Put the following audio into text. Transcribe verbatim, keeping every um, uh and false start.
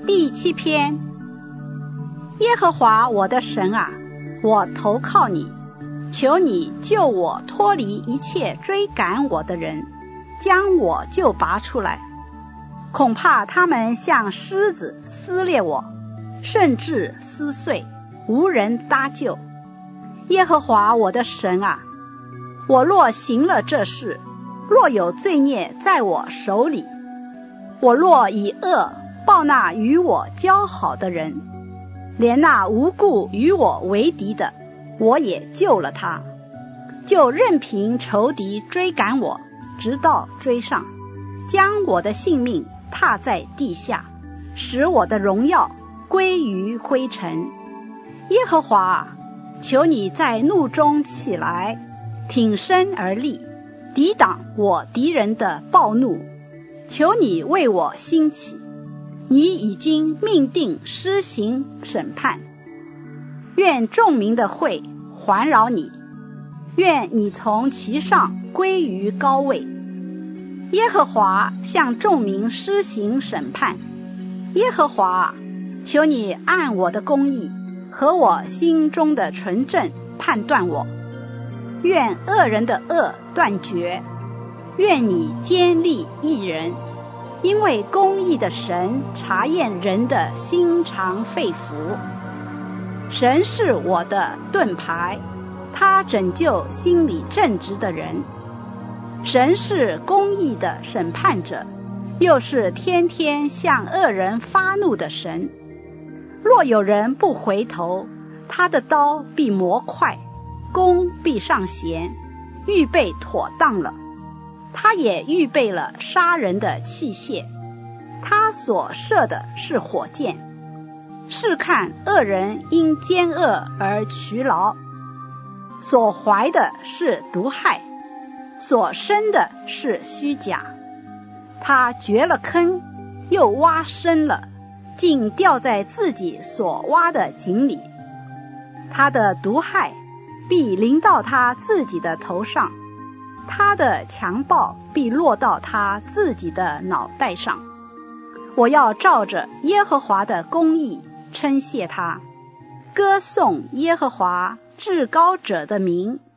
第七篇。耶和华我的神啊，我投靠你，求你救我脱离一切追赶我的人，将我救拔出来。恐怕他们像狮子撕裂我，甚至撕碎，无人搭救。耶和华我的神啊，我若行了这事，若有罪孽在我手里，我若以恶报那与我交好的人，连那无故与我为敌的，我也救了他，就任凭仇敌追赶我，直到追上，将我的性命踏在地下，使我的荣耀归于灰尘。耶和华啊，求你在怒中起来，挺身而立，抵挡我敌人的暴怒。求你为我兴起，你已经命定施行审判。愿众民的会环绕你，愿你从其上归于高位。耶和华向众民施行审判。耶和华，求你按我的公义和我心中的纯正判断我。愿恶人的恶断绝，愿你坚立义人，因为公义的神察验人的心肠肺腑。神是我的盾牌，他拯救心里正直的人。神是公义的审判者，又是天天向恶人发怒的神。若有人不回头，他的刀必磨快，弓必上弦，预备妥当了。他也预备了杀人的器械，他所射的是火箭。试看恶人因奸恶而劬劳，所怀的是毒害，所生的是虚假。他掘了坑，又挖深了，竟掉在自己所挖的井里。他的毒害必临到他自己的头上，他的强暴必落到他自己的脑袋上。我要照着耶和华的公义称谢他，歌颂耶和华至高者的名。